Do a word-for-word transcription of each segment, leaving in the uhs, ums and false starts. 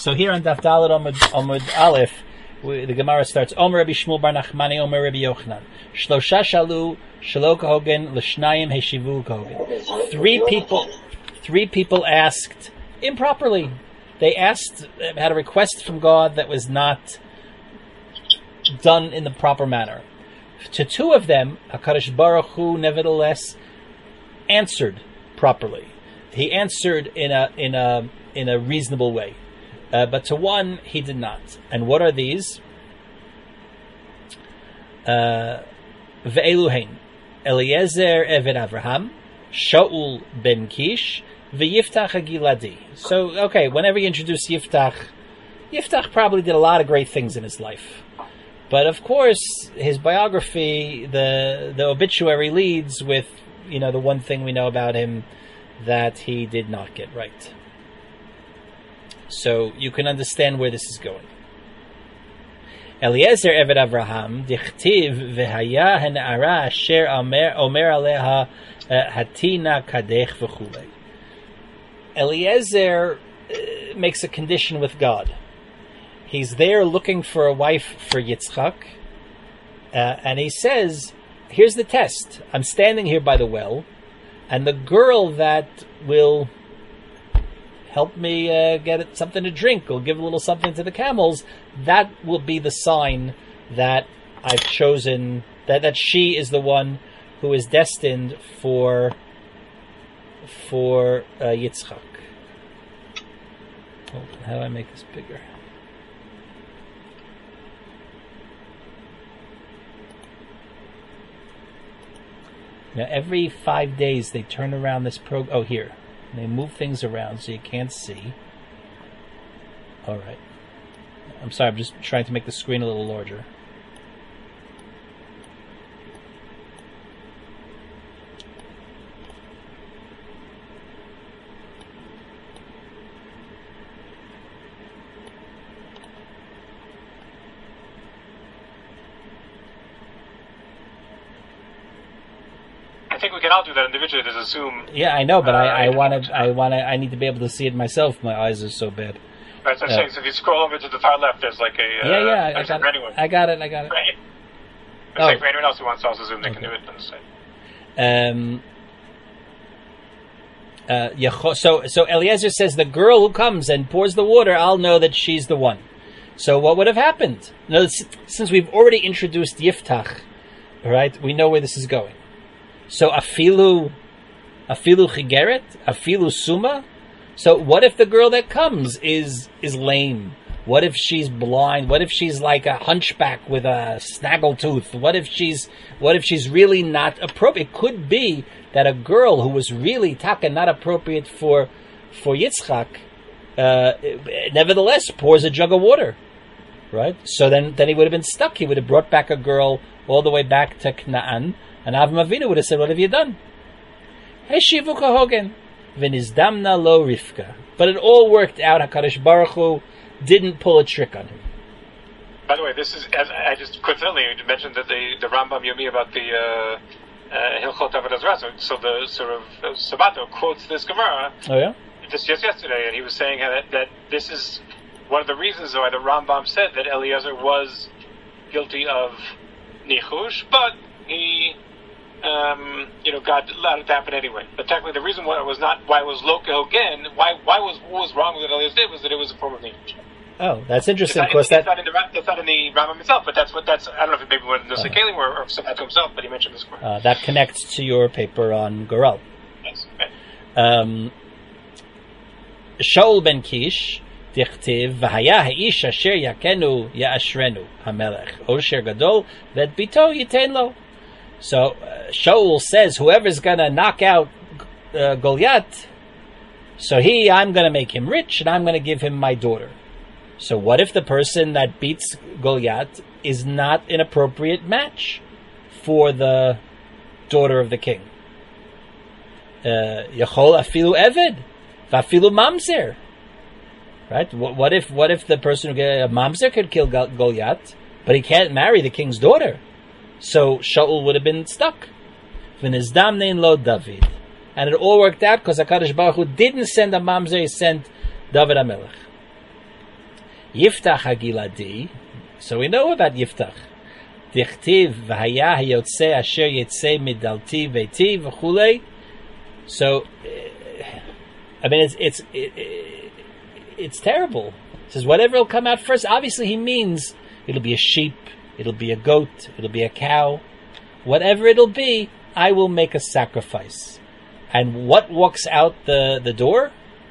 So here on Daf Dalet Omud, Omud Aleph, we, the Gemara starts, Omer Rabbi Shmuel bar Nachmani, Omer Rabbi Yochanan. Shlosha shalu, shelo kahogen, l'shnayim heshivu kahogen. Three people, three people asked improperly. They asked, had a request from God that was not done in the proper manner. To two of them, HaKadosh Baruch Hu nevertheless answered properly. He answered in a in a in a reasonable way, uh, but to one he did not. And what are these? Ve'elu hein Eliezer Eved Avraham, Shaul ben Kish, veYiftach HaGiladi. So, okay, whenever you introduce Yiftach, Yiftach probably did a lot of great things in his life. But of course, his biography, the the obituary leads with, you know, the one thing we know about him that he did not get right. So you can understand where this is going. Eliezer Eved Avraham, dichtiv v'haya hanara asher omer aleha hatina kadech v'chulei. Eliezer uh, makes a condition with God. He's there looking for a wife for Yitzchak, uh, and he says, here's the test. I'm standing here by the well, and the girl that will help me uh, get something to drink or give a little something to the camels, that will be the sign that I've chosen, that, that she is the one who is destined for, for uh, Yitzchak. Oh, how do I make this bigger? Now, every five days they turn around this program. Oh, here. They move things around so you can't see. All right. I'm sorry, I'm just trying to make the screen a little larger. I think we can all do that individually. Just assume. Yeah, I know, but uh, I, I want to. I want to. I need to be able to see it myself. My eyes are so bad. Right, so I'm uh, saying, so if you scroll over to the far left, there's like a. Uh, yeah, yeah, I got, for anyone. I got it. I got it. Right. Oh. Like for anyone else who wants to also zoom, they okay. can do it on the side. Um. Uh, so, so Eliezer says, the girl who comes and pours the water, I'll know that she's the one. So, what would have happened? No, since we've already introduced Yiftach, right? We know where this is going. So afilu, afilu chigeret, afilu suma. So what if the girl that comes is is lame? What if she's blind? What if she's like a hunchback with a snaggle tooth? What if she's what if she's really not appropriate? It could be that a girl who was really taka not appropriate for for Yitzchak, uh, nevertheless pours a jug of water, right? So then then he would have been stuck. He would have brought back a girl all the way back to Canaan. And Avram Avinu would have said, what have you done? Heshivu kahogen, v'nizdamna lo Rivka. But it all worked out. HaKadosh Baruch Hu didn't pull a trick on him. By the way, this is, as I just coincidentally mentioned that the, the Rambam Yomi about the uh, uh, Hilchot Avodah Zarah. So, so the sort of uh, Sabato quotes this Gemara. Oh yeah? Just, just yesterday, and he was saying that, that this is one of the reasons why the Rambam said that Eliezer was guilty of nichush, but he... Um, you know, God allowed it to happen anyway. But technically, the reason why it was not, why it was lo kahogen, why, why was what was wrong with what Eliezer did was that it was a form of nichush. Oh, that's interesting. It's not, of course, it's, that it's not in the that's not in the Rambam itself, but that's what that's. I don't know if it maybe went into uh-huh. Sekalim or, or Sabat to himself, but he mentioned this. Uh, that connects to your paper on Goral. Yes. Okay. Um, Shaul ben Kish. Dichtiv v'haya ha'ish asher yakenu ya'ashrenu hamelech osher gadol vet bito yitein lo. So uh, Shaul says, whoever's going to knock out uh, Goliath, so he, I'm going to make him rich, and I'm going to give him my daughter. So what if the person that beats Goliath is not an appropriate match for the daughter of the king? Yachol afilu eved, v'afilu mamzer. Right? What, what if what if the person who gets a mamzer could kill Goliath, but he can't marry the king's daughter? So Shaul would have been stuck. V'nizdamnein lo David. And it all worked out because HaKadosh Baruch Hu didn't send a mamzer, he sent David HaMelech. Yiftach Hagiladi. So we know about Yiftach. Dichtiv v'haya hayotze asher yetzei midalti veiti v'chulei. So, I mean, it's it's it, it's terrible. It says whatever will come out first. Obviously, he means it'll be a sheep, it'll be a goat, it'll be a cow, whatever it'll be. I will make a sacrifice. And what walks out the the door?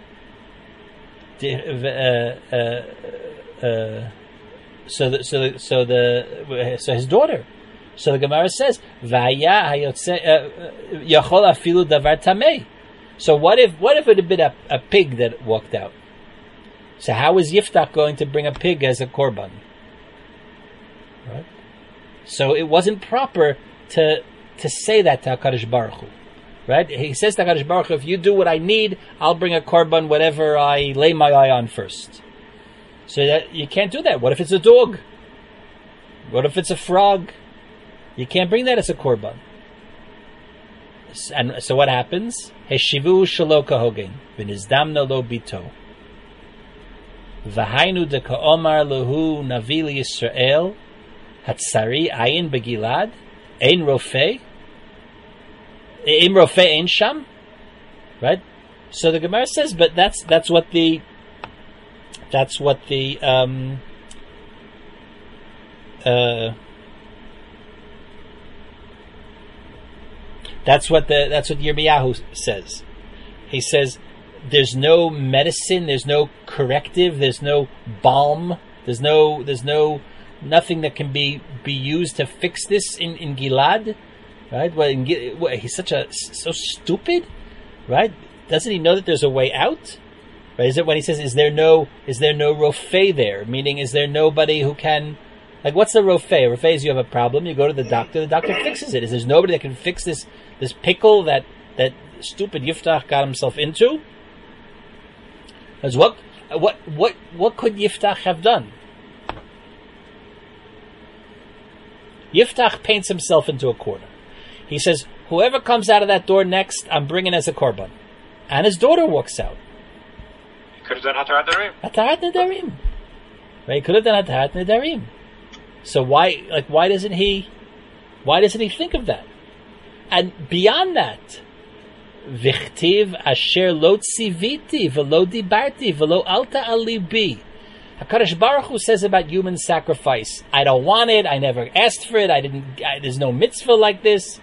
Uh, uh, uh, so the, so the, so the so his daughter. So the Gemara says, "Vaya hayotze yachol afilu davar tamei." So what if what if it had been a, a pig that walked out? So how is Yiftach going to bring a pig as a korban? Right. So it wasn't proper to to say that to HaKadosh Baruch Hu. Right? He says to HaKadosh Baruch Hu, if you do what I need, I'll bring a korban, whatever I lay my eye on first. So that you can't do that. What if it's a dog? What if it's a frog? You can't bring that as a korban. And so what happens? Heshivu shelo kahogen, v'nizdamna lo bito. V'hainu de ka'omar lehu navi Yisrael, hatsari ayin begilad, ein rofei, ein rofei ein sham. Right? So the Gemara says, but that's that's what the that's what the um uh That's what the that's what Yirmiyahu says. He says there's no medicine, there's no corrective, there's no balm, there's no there's no nothing that can be, be used to fix this in, in Gilad, right? Well, in, what, he's such a so stupid, right? Doesn't he know that there's a way out? Right? Is it when he says is there no is there no rofei there? Meaning is there nobody who can, like, what's the rofei? Rofei is you have a problem, you go to the doctor, the doctor fixes it. Is there's nobody that can fix this this pickle that that stupid Yiftach got himself into? Because what what what what could Yiftach have done? Yiftach paints himself into a corner. He says, whoever comes out of that door next, I'm bringing as a korban. And his daughter walks out. He could have done Hatarat Nedarim. Hatarat Nedarim. Right? He could have done Hatarat Nedarim. So why, like, why doesn't he, why doesn't he think of that? And beyond that, Vichtiv asher lo tziviti v'lo dibarti v'lo alta alibi. HaKadosh Baruch Hu says about human sacrifice, I don't want it, I never asked for it, I didn't, I, there's no mitzvah like this.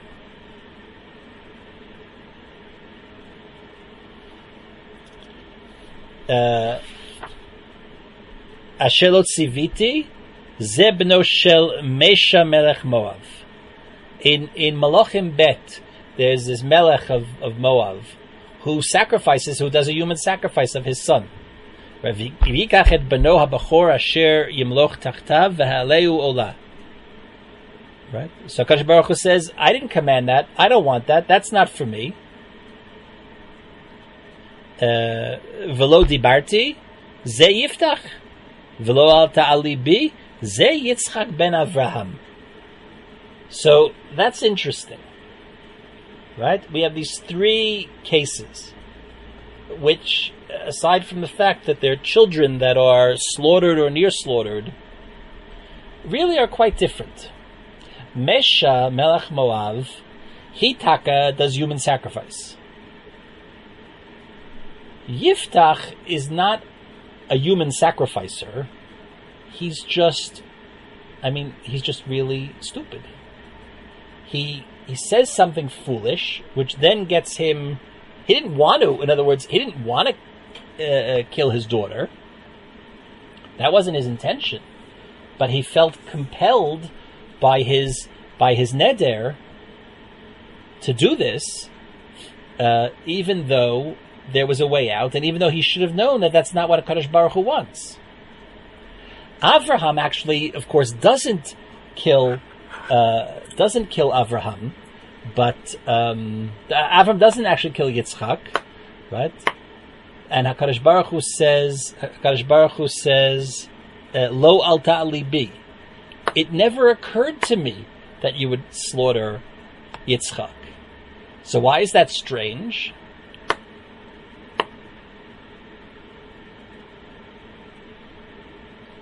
Uh, asher lo tziviti ze bno shel Mesha melech Moav. In in Malachim Bet, there's this melech of, of Moav who sacrifices, who does a human sacrifice of his son. Right? So HaKadosh Baruch Hu says, I didn't command that. I don't want that. That's not for me. V'lo dibarti, ze Yiftach. V'lo alta alibi, ze Yitzchak ben Avraham. So that's interesting, right? We have these three cases, which, aside from the fact that they're children that are slaughtered or near slaughtered, really are quite different. Mesha, Melech Moav, he taka does human sacrifice. Yiftach is not a human sacrificer. He's just, I mean, he's just really stupid. He he says something foolish, which then gets him. He didn't want to. In other words, he didn't want to uh, kill his daughter. That wasn't his intention, but he felt compelled by his by his neder to do this, uh, even though there was a way out, and even though he should have known that that's not what HaKadosh Baruch Hu wants. Avraham actually, of course, doesn't kill. Uh, doesn't kill Avraham, but um, Avraham doesn't actually kill Yitzchak, right? And HaKadosh Baruch Hu says, HaKadosh Baruch Hu says, uh, Lo alta alibi. It never occurred to me that you would slaughter Yitzchak. So why is that strange?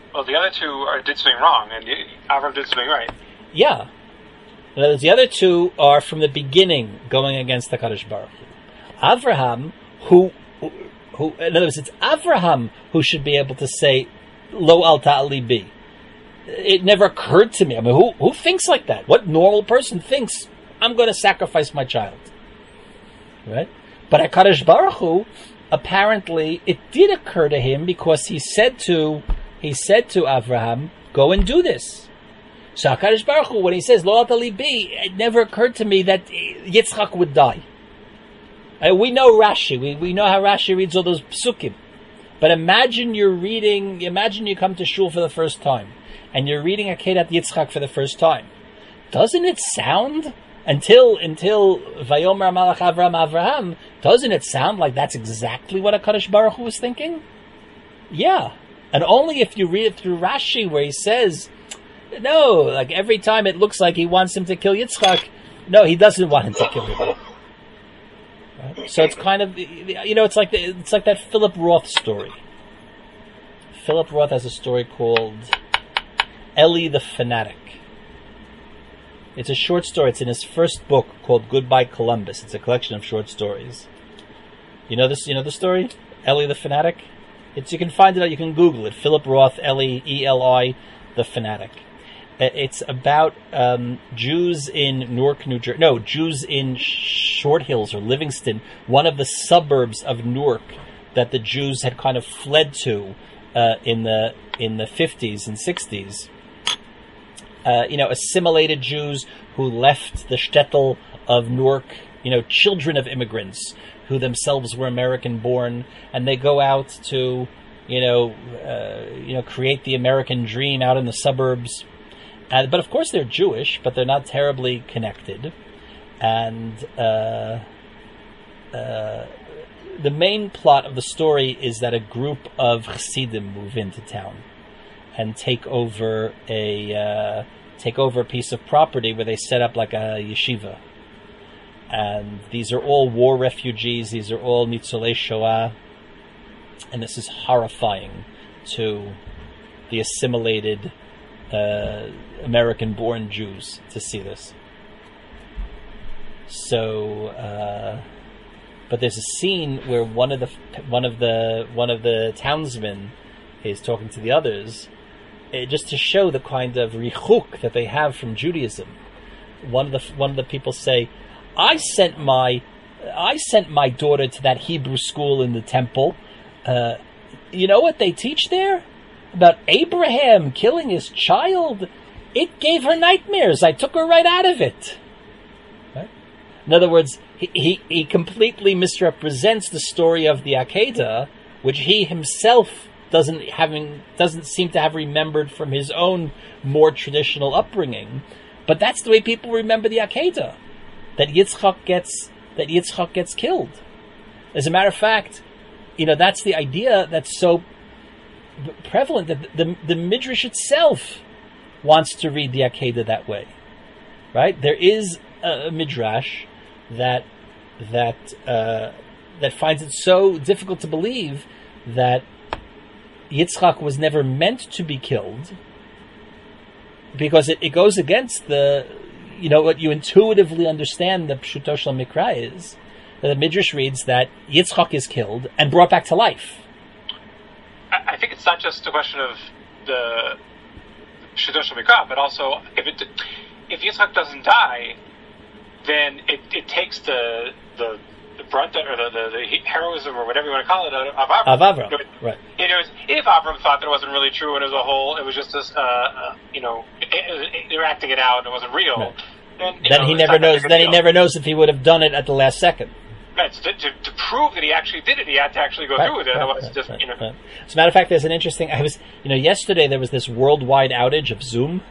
well, the other two are, did something wrong, and Avram did something right. Yeah. In other words, the other two are from the beginning going against the Kadosh Baruch Hu. Avraham, who, who, in other words, it's Avraham who should be able to say, Lo al ta'ali bi. It never occurred to me. I mean, who, who thinks like that? What normal person thinks, I'm going to sacrifice my child? Right? But at Kadosh Baruch Hu, apparently, it did occur to him because he said to, he said to Avraham, go and do this. So HaKadosh Baruch Hu, when he says, Lo al ta'ali bi, it never occurred to me that Yitzchak would die. Uh, we know Rashi. We, we know how Rashi reads all those psukim. But imagine you're reading, imagine you come to shul for the first time, and you're reading Akedat Yitzchak for the first time. Doesn't it sound, until, until Vayomer Malach Avram Avraham, doesn't it sound like that's exactly what HaKadosh Baruch Hu was thinking? Yeah. And only if you read it through Rashi, where he says, no, like every time it looks like he wants him to kill Yitzchak, no, he doesn't want him to kill him. Right? So it's kind of, you know, it's like the, it's like that Philip Roth story. Philip Roth has a story called Eli the Fanatic. It's a short story. It's in his first book called Goodbye Columbus. It's a collection of short stories. You know this? You know the story? Eli the Fanatic? It's, you can find it out. You can Google it. Philip Roth, Eli, E L I, the Fanatic. It's about um, Jews in Newark, New Jersey. No, Jews in Short Hills or Livingston, one of the suburbs of Newark that the Jews had kind of fled to uh, in the in the fifties and sixties. Uh, you know, assimilated Jews who left the shtetl of Newark. You know, children of immigrants who themselves were American-born, and they go out to, you know, uh, you know, create the American dream out in the suburbs. Uh, but of course they're Jewish, but they're not terribly connected. And uh, uh, the main plot of the story is that a group of Chassidim move into town and take over a uh, take over a piece of property where they set up like a yeshiva. And these are all war refugees. These are all Nitzolei Shoah. And this is horrifying to the assimilated Uh, American-born Jews to see this. So, uh, but there's a scene where one of the one of the one of the townsmen is talking to the others, uh, just to show the kind of richuk that they have from Judaism. One of the one of the people say, "I sent my I sent my daughter to that Hebrew school in the temple. Uh, you know what they teach there? About Abraham killing his child. It gave her nightmares. I took her right out of it." Right? In other words, he, he, he completely misrepresents the story of the Akedah, which he himself doesn't having doesn't seem to have remembered from his own more traditional upbringing. But that's the way people remember the Akedah, that Yitzchak gets that Yitzchak gets killed. As a matter of fact, you know, that's the idea that's so prevalent that the, the Midrash itself wants to read the Akedah that way, right? There is a, a Midrash that that uh, that finds it so difficult to believe that Yitzchak was never meant to be killed, because it, it goes against the, you know, what you intuitively understand the Pshuto Shel Mikra is, that the Midrash reads that Yitzchak is killed and brought back to life. I think it's not just a question of the Pshuto Shel Mikra, but also if it if Yitzchak doesn't die, then it, it takes the the the brunt or the, the, the heroism or whatever you want to call it of Avram. Of Avram, right? You know, if Avram thought that it wasn't really true and as a whole it was just this, uh, uh, you know, it, it, they're acting it out and it wasn't real, right. then, then know, he never knows. Then he never knows if he would have done it at the last second. Right, so to, to, to prove that he actually did it, he had to actually go right, through with it. Right, Otherwise, right, just right, you know. Right. As a matter of fact, there's an interesting. I was, you know, yesterday there was this worldwide outage of Zoom.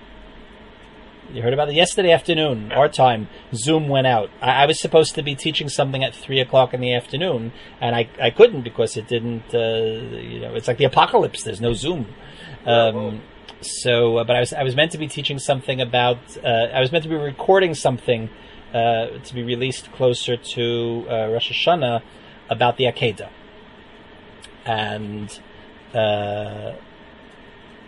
You heard about it? Yesterday afternoon, yeah. Our time, Zoom went out. I, I was supposed to be teaching something at three o'clock in the afternoon, and I, I couldn't because it didn't. Uh, you know, it's like the apocalypse. There's no Zoom. Um, so, uh, but I was I was meant to be teaching something about. Uh, I was meant to be recording something. Uh, to be released closer to uh, Rosh Hashanah about the Akedah. And uh,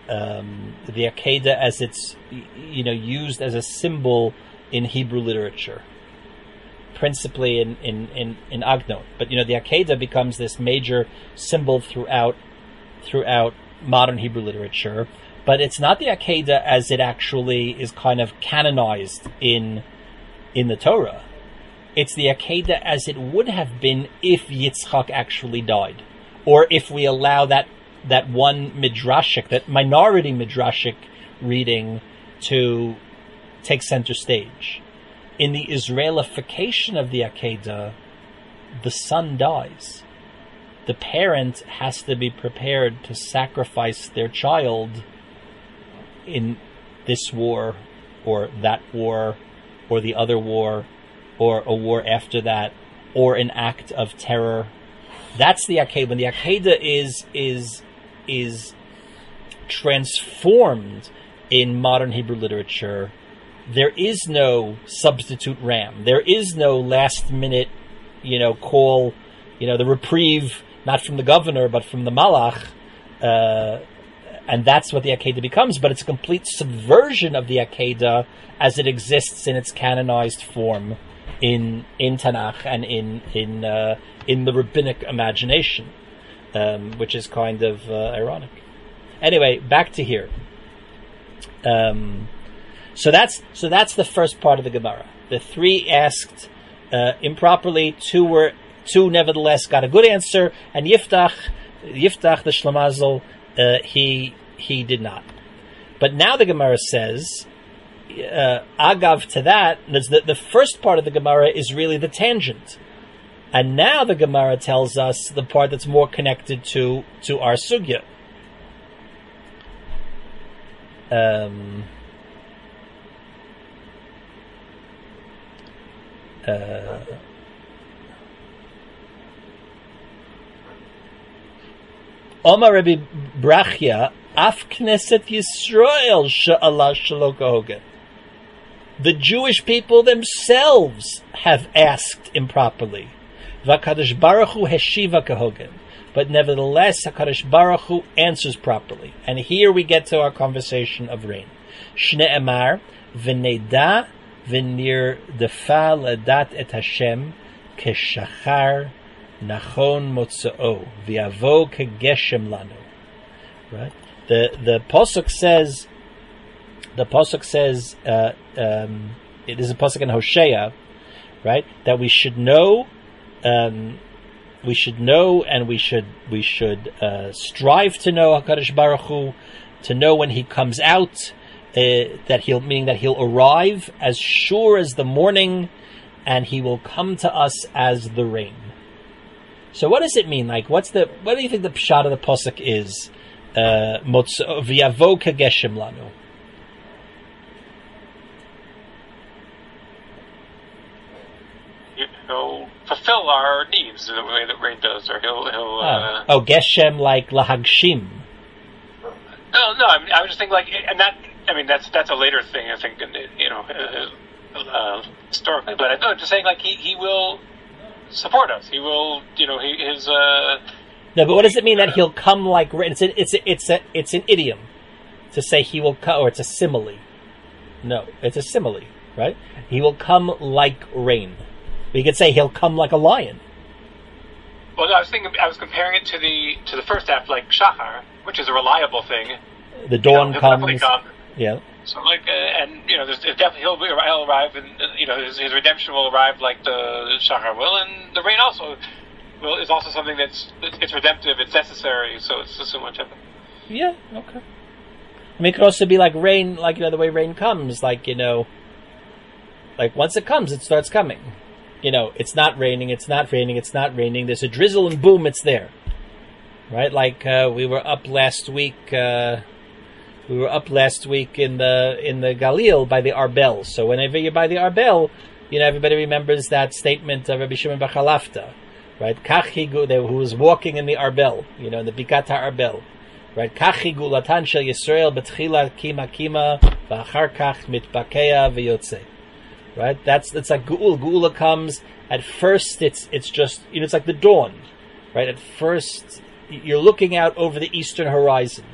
um, the Akedah as it's, you know, used as a symbol in Hebrew literature, principally in, in, in, in Agnon. But, you know, the Akedah becomes this major symbol throughout throughout modern Hebrew literature. But it's not the Akedah as it actually is kind of canonized in in the Torah. It's the Akedah as it would have been if Yitzchak actually died, or if we allow that that one midrashic, that minority midrashic reading to take center stage. In the Israelification of the Akedah, the son dies. The parent has to be prepared to sacrifice their child in this war, or that war, or the other war, or a war after that, or an act of terror. That's the Akedah. When the Akedah is is is transformed in modern Hebrew literature, there is no substitute ram. There is no last minute, you know, call, you know, the reprieve, not from the governor, but from the Malach. Uh, and that's what the Akedah becomes. But it's a complete subversion of the Akedah as it exists in its canonized form in in Tanakh and in in uh, in the rabbinic imagination, um, which is kind of uh, ironic. Anyway, back to here. Um, so that's so that's the first part of the Gemara. The three asked uh, improperly. Two were two nevertheless got a good answer, and Yiftach, Yiftach the Shlamazel, uh, he he did not. But now the Gemara says, uh, agav to that, the, the first part of the Gemara is really the tangent, and now the Gemara tells us the part that's more connected to to our sugya. Um. Uh, Omar Rabbi Brachya, Af Knesset Yisrael she'ala shelo kahogen. The Jewish people themselves have asked improperly. V'Hakadosh Baruch Hu heshiva kahogen. But nevertheless, HaKadosh Baruch Hu answers properly. And here we get to our conversation of rain. Shne'emar v'neda v'nir defa ladat et Hashem keshachar nachon motzao v'yavo kegeshem lanu. Right. The the pasuk says. The pasuk says. Uh, um, it is a pasuk in Hosea, right? That we should know. Um, we should know, and we should we should uh, strive to know HaKadosh Baruch Hu, to know when He comes out. Uh, that he'll meaning that he'll arrive as sure as the morning, and he will come to us as the rain. So what does it mean? Like, what's the what do you think the pshat of the pasuk is? V'yavo kageshem lanu. He'll fulfill our needs in the way that rain does, or he'll he'll. Uh... Oh, geshem like lahagshim. No, no. I mean, I was just thinking like, and that. I mean, that's that's a later thing, I think, you know, uh, uh, historically. But I know, just saying, like, he, he will support us. He will, you know, he, his. Uh, no, but what does it mean uh, that he'll come like rain? It's a, it's a, it's a, it's an idiom to say he will come, or it's a simile. No, it's a simile, right? He will come like rain. We could say he'll come like a lion. Well, no, I was thinking, I was comparing it to the to the first half, like Shachar, which is a reliable thing. The dawn you know, comes. Come. Yeah. So like, uh, and you know, there's, there's definitely he'll, he'll arrive, and uh, you know, his, his redemption will arrive like the Shachar will, and the rain also will is also something that's it's, it's redemptive, it's necessary, so it's so much of it. Yeah. Okay. I mean, it could also be like rain, like you know, the way rain comes, like you know, like once it comes, it starts coming. You know, it's not raining, it's not raining, it's not raining. There's a drizzle, and boom, it's there. Right? Like uh, we were up last week. Uh, We were up last week in the in the Galil by the Arbel. So whenever you're by the Arbel, you know everybody remembers that statement of Rabbi Shimon bar Chalafta, right? Kachigu, who was walking in the Arbel, you know, in the Bikat Arbel, right? Kachigu latan shel Yisrael betchila kima kima v'achar kach mitbakeya v'yotze, right? That's it's like Geula. Geula comes at first. It's it's just you know it's like the dawn, right? At first you're looking out over the eastern horizon.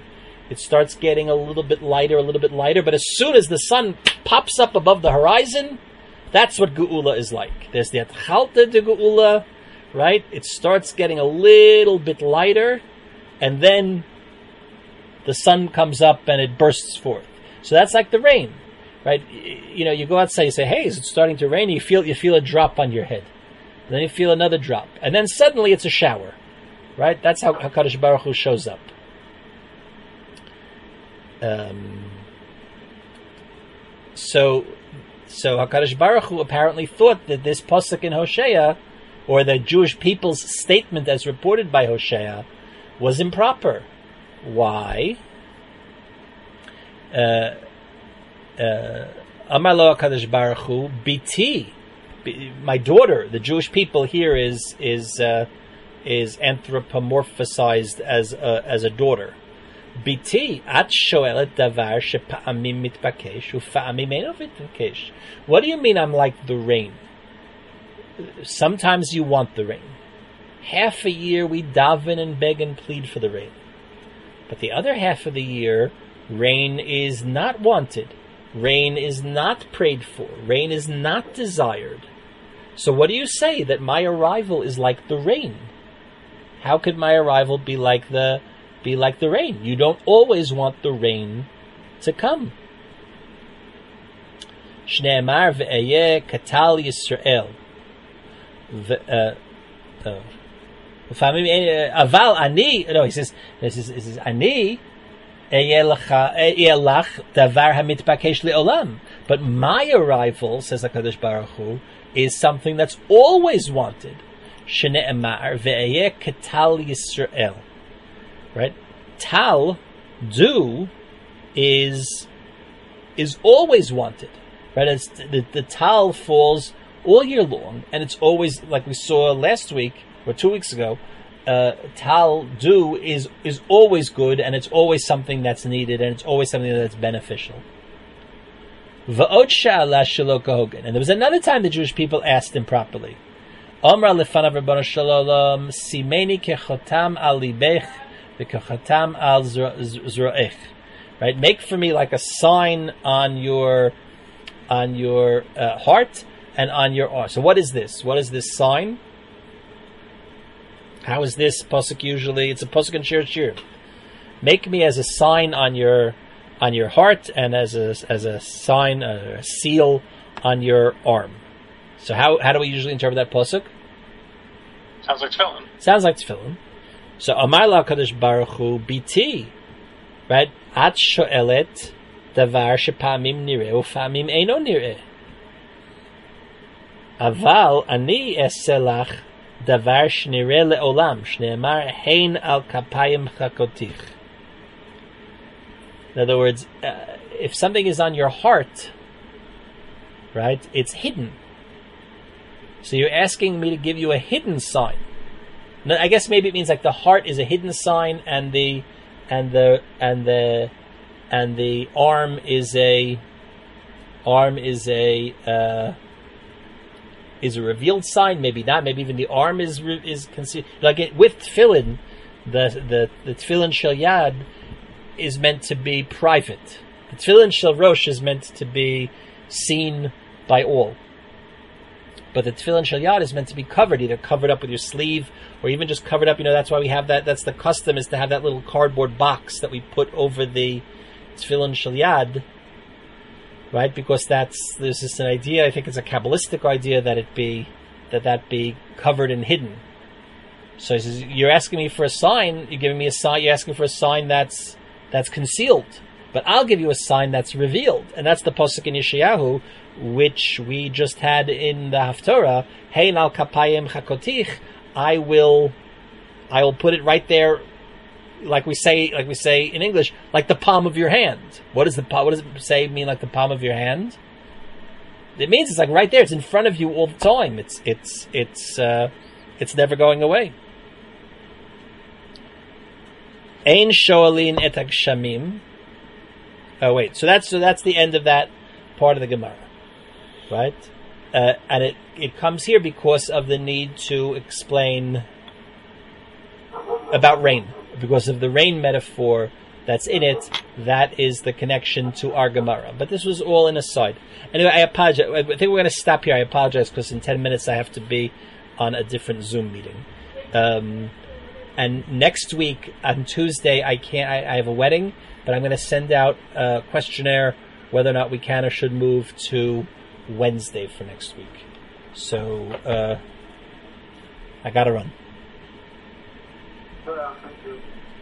It starts getting a little bit lighter, a little bit lighter, but as soon as the sun pops up above the horizon, that's what Geula is like. There's the Atchalta de Geula, right? It starts getting a little bit lighter, and then the sun comes up and it bursts forth. So that's like the rain, right? You know, you go outside, you say, hey, is it starting to rain? You feel, you feel a drop on your head. And then you feel another drop. And then suddenly it's a shower, right? That's how HaKadosh Baruch Hu shows up. Um, so, so HaKadosh Baruch Hu apparently thought that this pasuk in Hosea, or the Jewish people's statement as reported by Hosea, was improper. Why? Uh, uh, Amar lo HaKadosh Baruch Hu, Biti, my daughter. The Jewish people here is is uh, is anthropomorphized as a, as a daughter. Biti, at shoelet davar shepa'amim mitbakesh ufa'amim eino mitbakesh. What do you mean I'm like the rain? Sometimes you want the rain. Half a year we daven and beg and plead for the rain. But the other half of the year, rain is not wanted. Rain is not prayed for. Rain is not desired. So what do you say? That my arrival is like the rain? How could my arrival be like the be like the rain? You don't always want the rain to come. Shne'emar ve'eyeh katal Yisrael. Aval ani. No, he says. This is. This is ani. But my arrival, says HaKadosh Baruch Hu, is something that's always wanted. Shne'emar ve'eyeh katal Yisrael. Right? Tal, do, is is always wanted. Right? It's, the, the tal falls all year long, and it's always, like we saw last week, or two weeks ago, uh, tal, do, is is always good, and it's always something that's needed, and it's always something that's beneficial. V'od she'ala shelo kahogen. And there was another time the Jewish people asked improperly. Omra lefanav Ribono shel Olam, simeni kechotam al libech, v'kechotam al zroech. Right? Make for me like a sign on your on your uh, heart and on your arm. So what is this? What is this sign? How is this pasuk usually? It's a pasuk in Shir Shir. Make me as a sign on your on your heart and as a as a sign, a seal on your arm. So how how do we usually interpret that pasuk? Sounds like tefillin. Sounds like tefillin. So Amar la Kadosh Baruch Hu biti, right? At shoelet davar shepamim nireh ufamim eino nireh. Aval ani eselach davar shnireh leolam shneemar hein al kapayim chakotich. In other words, uh, if something is on your heart, right, it's hidden. So you're asking me to give you a hidden sign. Now, I guess maybe it means like the heart is a hidden sign, and the and the and the and the arm is a arm is a uh, is a revealed sign. Maybe not. Maybe even the arm is is concealed. Like it, with tefillin, the the the tefillin shel yad is meant to be private. The tefillin shel rosh is meant to be seen by all. But the tefillin shel yad is meant to be covered, either covered up with your sleeve or even just covered up. You know, that's why we have that. That's the custom, is to have that little cardboard box that we put over the tefillin shel yad, right? Because that's there's just an idea. I think it's a Kabbalistic idea that it be that that be covered and hidden. So he says, you're asking me for a sign. You're giving me a sign. You're asking for a sign that's that's concealed. But I'll give you a sign that's revealed, and that's the pasuk in Yeshayahu, which we just had in the Haftorah. Hein al kapayim chakotich. I will, I will put it right there, like we say, like we say in English, like the palm of your hand. What does the what does it say? Mean like the palm of your hand? It means it's like right there. It's in front of you all the time. It's it's it's uh, it's never going away. Ein shoalin et hagshamim. Oh wait, so that's so that's the end of that part of the Gemara, right? Uh, and it, it comes here because of the need to explain about rain, because of the rain metaphor that's in it, that is the connection to our Gemara. But this was all an aside. Anyway, I apologize. I think we're going to stop here. I apologize because in ten minutes I have to be on a different Zoom meeting. Um, and next week on Tuesday, I can't. I, I have a wedding, but I'm going to send out a questionnaire whether or not we can or should move to Wednesday for next week. So uh, I got to run. Thank you.